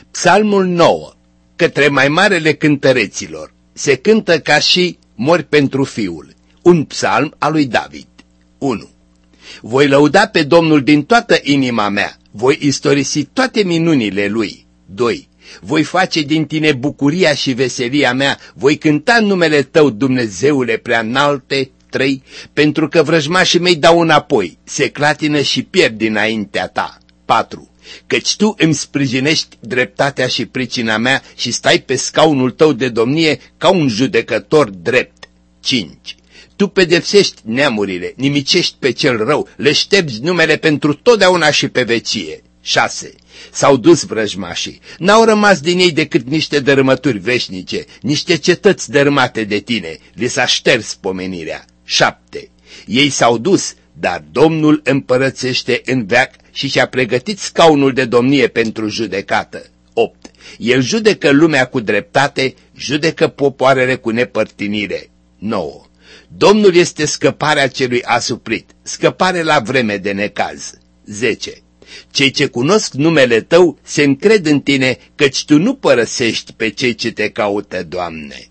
Psalmul 9, către mai marele cântăreților, se cântă ca și mori pentru Fiul, un psalm al lui David. 1. Voi lăuda pe Domnul din toată inima mea, voi istorisi toate minunile Lui. 2. Voi face din tine bucuria și veselia mea, voi cânta numele Tău, Dumnezeule preanalte. 3. Pentru că vrăjmașii mei dau înapoi, se clatină și pierd dinaintea Ta. 4. Căci Tu îmi sprijinești dreptatea și pricina mea și stai pe scaunul Tău de domnie ca un judecător drept. 5. Tu pedepsești neamurile, nimicești pe cel rău, le ștergi numele pentru totdeauna și pe vecie. 6. S-au dus vrăjmașii, n-au rămas din ei decât niște dărâmături veșnice, niște cetăți dărâmate de tine, li s-a șters pomenirea. 7. Ei s-au dus, dar Domnul împărățește în veac și și-a pregătit scaunul de domnie pentru judecată. 8. El judecă lumea cu dreptate, judecă popoarele cu nepărtinire. 9. Domnul este scăparea celui asuprit, scăpare la vreme de necaz. 10. Cei ce cunosc numele Tău se încred în Tine, căci Tu nu părăsești pe cei ce Te caută, Doamne.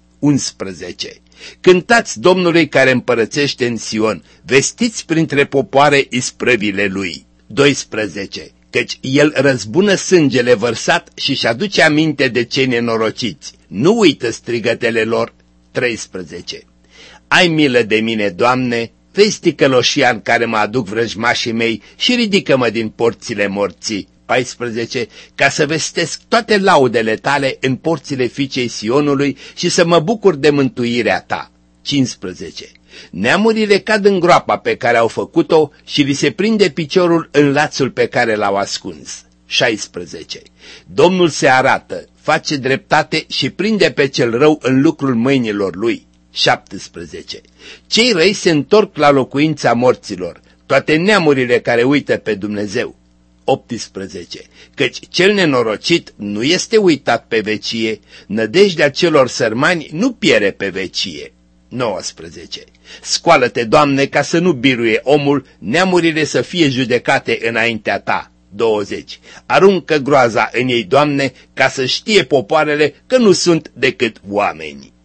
11. Cântați Domnului care împărățește în Sion, vestiți printre popoare isprăvile Lui. 12. Căci El răzbună sângele vărsat și-și aduce aminte de cei nenorociți, nu uită strigătele lor. 13. Ai milă de mine, Doamne, vezi ticăloșia în care mă aduc vrăjmașii mei și ridică-mă din porțile morții. 14. Ca să vestesc toate laudele Tale în porțile fiicei Sionului și să mă bucur de mântuirea Ta. 15. Neamurile cad în groapa pe care au făcut-o și li se prinde piciorul în lațul pe care l-au ascuns. 16. Domnul se arată, face dreptate și prinde pe cel rău în lucrul mâinilor lui. 17. Cei răi se întorc la locuința morților, toate neamurile care uită pe Dumnezeu. 18. Căci cel nenorocit nu este uitat pe vecie, nădejdea celor sărmani nu piere pe vecie. 19. Scoală-te, Doamne, ca să nu biruie omul, neamurile să fie judecate înaintea Ta. 20. Aruncă groaza în ei, Doamne, ca să știe popoarele că nu sunt decât oameni.